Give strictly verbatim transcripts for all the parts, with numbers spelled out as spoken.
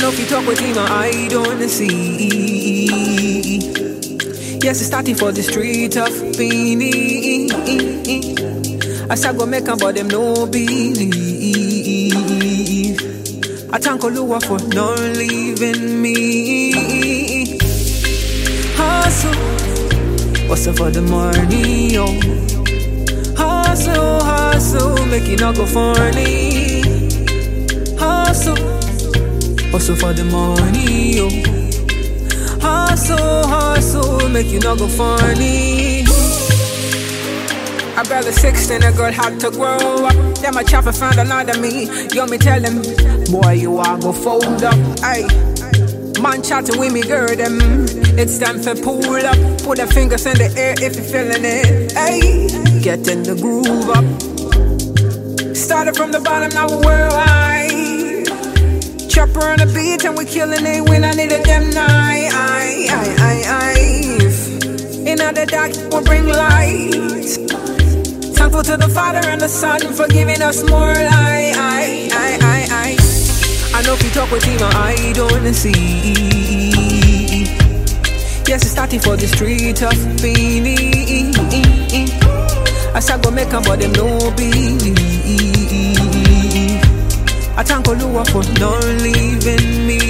know if you talk with him, I don't see. Yes, it's starting for the street of Beanie. I start go make 'em, but them no believe. I thank Oluwa for not leaving me. Hustle, hustle for the money, yo. Hustle, hustle, make it not go funny. Hustle, hustle for the money, yo. Hustle, hustle, make you not go funny. A brother sixteen, a girl had to grow up. Then my chopper found another me. You me tell them, boy, you are go fold up. Aye, man chatting with me, girl, them. It's time for pull up. Put the fingers in the air if you're feeling it. Aye, get in the groove up. Started from the bottom, now we're high. Chopper on the beat and we killing it when I needed them night. Aye, aye, aye, aye. In the dark, we'll bring light. Thankful to the Father and the Son for giving us more light. Aye, aye, aye, aye. I know if you talk with him, I don't see. Yes, it's starting for the street of Beanie. I start go make 'em, but them no believe. I thank Oluwa for not leaving me.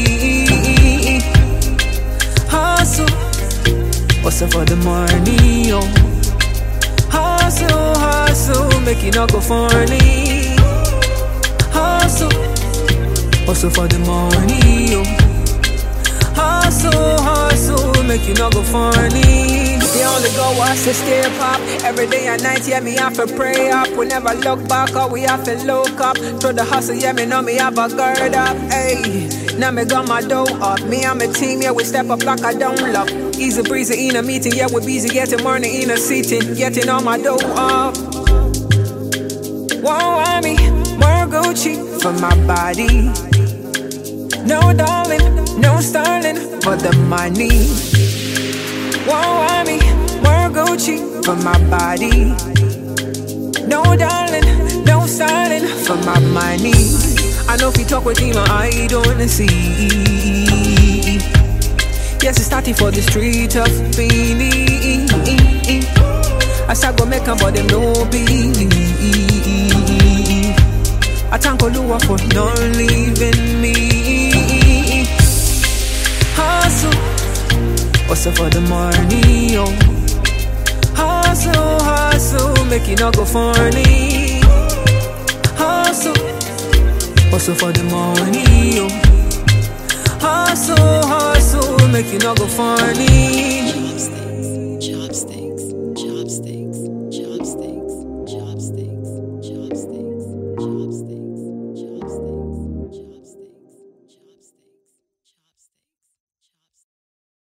Hustle, hustle for the money, yo. Hustle, hustle, make it not go funny. Hustle, hustle for the money, yo. Hustle, hustle, make it not go funny. The only goal was to stay pop. Every day and night, yeah, me have to pray up. We never look back, or we have to look up. Through the hustle, yeah, me know me have a gird up. Hey, now me got my dough up. Me and my team, yeah, we step up like I don't love. Easy breezy in a meeting, yeah, we busy getting money in a seating. Getting all my dough up. Won't want me, more Gucci for my body. No darling, no sterling for the money. Won't want me, more Gucci for my body. No darling, no sterling for my money. I know if you talk with him, I don't see. Yes, it's starting for the street of Beanie. I start go make 'em, but them no believe. I thank Oluwa for not leaving me. Hustle, hustle for the money, yo. Hustle, hustle, make it not go funny. Hustle, hustle for the money, yo. Hustle, hustle, make it not go funny. Chopsticks, chopsticks.